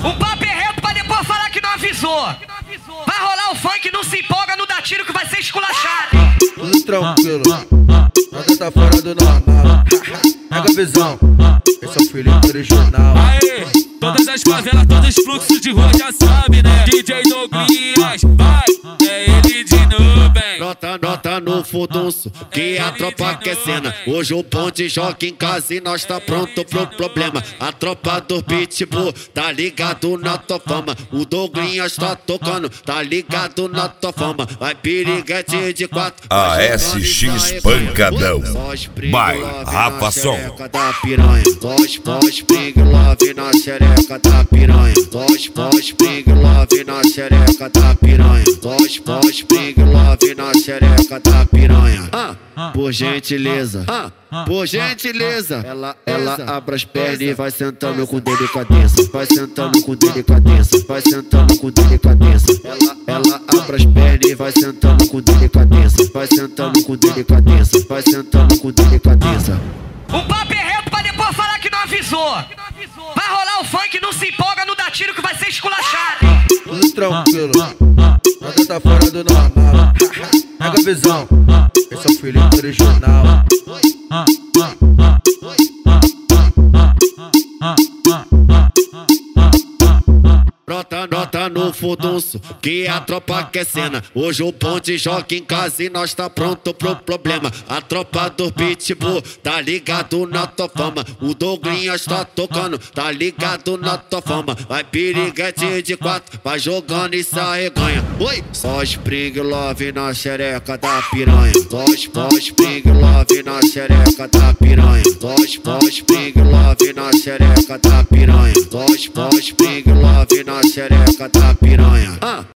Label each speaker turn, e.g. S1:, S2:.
S1: O papo é reto pra depois falar que não avisou. Vai rolar o funk, não se empolga, não dá tiro que vai ser esculachado.
S2: Tudo tranquilo, nada tá fora do normal. Pega a visão, esse é o Felipe original.
S3: Aê, todas as favelas, todos os fluxos de rua já sabe, né? DJ Douglas, vai, é ele de nuvem.
S4: Nota no furdunço, que a tropa quer cena. Hoje o bonde joga em casa e nós tá pronto pro problema. A tropa do Pitbull tá ligado na tua fama. O Douglas tá tocando, tá ligado na tua fama. Vai piriguete de 4.
S5: ASX Pancadão. Vai, Rafa Som.
S4: Da piranha. Voz, ping, love na xereca da piranha. Voz, ping, love na xereca da piranha. Voz, ping, love na xereca da piranha. Por gentileza, por gentileza. Ela abre as pernas e vai sentando com delicadeza. Vai sentando com delicadeza. Vai sentando com delicadeza. Ela abre as pernas e vai sentando com delicadeza. Vai sentando com delicadeza. Vai sentando com delicadeza.
S1: O papo é reto pra depois falar que não avisou. Vai rolar o funk, não se empolga, não dá tiro que vai ser esculachado.
S2: Tudo tranquilo, nada tá fora do normal. Pega a visão, esse é o Felipe original.
S4: Nota no furdunço, que a tropa quer cena. Hoje o bonde joga em casa e nós tá pronto pro problema. A tropa do Pitbull tá ligado na tua fama. O Douglas tá tocando, tá ligado na tua fama. Vai piriguete de 4, vai jogando e sai ganha. Oi! Só spring love na xereca da piranha. Voz, spring love na xereca da piranha. Voz, spring love na xereca da piranha. Voz, spring love na xereca da piranha.